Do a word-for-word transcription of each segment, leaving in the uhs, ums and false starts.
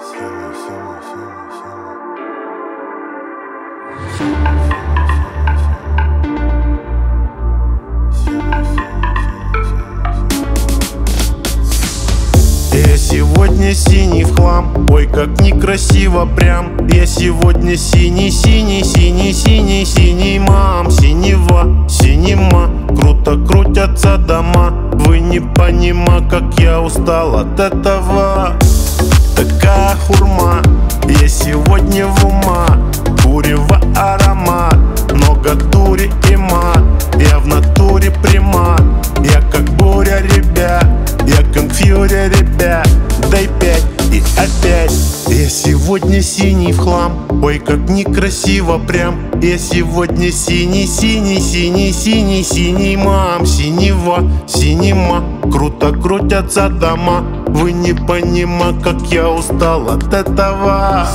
Я сегодня синий в хлам, ой, как некрасиво прям. Я сегодня синий, синий, синий, синий, синий, мам, синева, синема. Круто крутятся дома, вы не понима, как я устал от этого. Такая хурма, я сегодня в ума, курево аромат, много дури и мат. Я в натуре примат, я как буря, ребят, я как фьюри, ребят. Дай пять и опять. Я сегодня синий в хлам, ой, как некрасиво прям. Я сегодня синий, синий, синий, синий, синий, мам, синева, синема. Круто крутятся дома, вы не понима, как я устал от этого.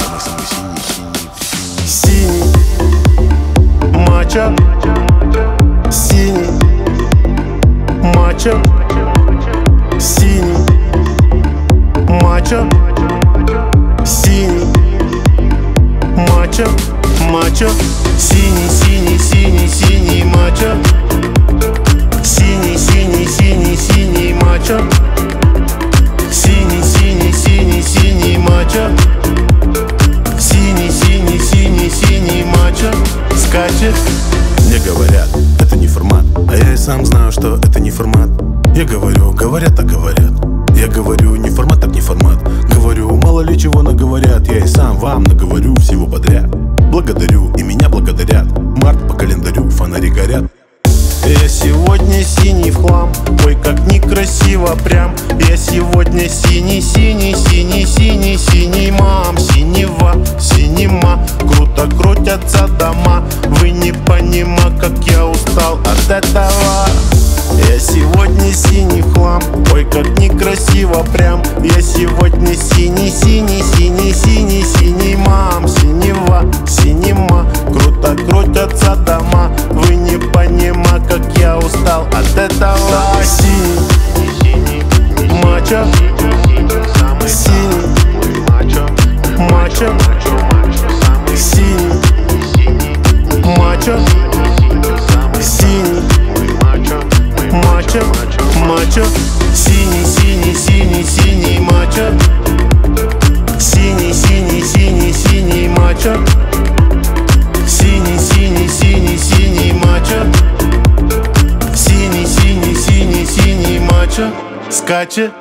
Синий мачо, синий мачо, синий мачо, синий мачо, мачо, синий, синий, синий, синий мачо, синий, синий, синий, синий мачо, синий, синий, синий, синий мачо, синий, синий, синий, синий мачо. Скачет. Мне говорят, это не формат, а я и сам знаю, что это не формат. Я говорю, говорят, так говорят. Я говорю, не формат, так не формат. Говорю, мало ли чего наговорят. Я и сам вам наговорю всего подряд. Благодарю, и меня благодарят. Март по календарю, фонари горят. Я сегодня синий в хлам, ой, как некрасиво прям. Я сегодня синий, синий, синий, синий, синий, мам, синева, синема. Круто крутятся дома, вы не понима, как я устал от этого. Я сегодня синий в хлам, ой, как некрасиво прям. Я сегодня синий, синий, синий, синий, синий, мам, синева, синема. Круто крутятся дома, вы не понима, как я устал от этого. Синий мачо, синий мачо, синий мачо, синий мачо, мачо, синий, синий, синий, синий мачо, синий, синий, синий, синий мачо, синий, синий, синий, синий мачо, синий, синий, синий, синий мачо. Скачет.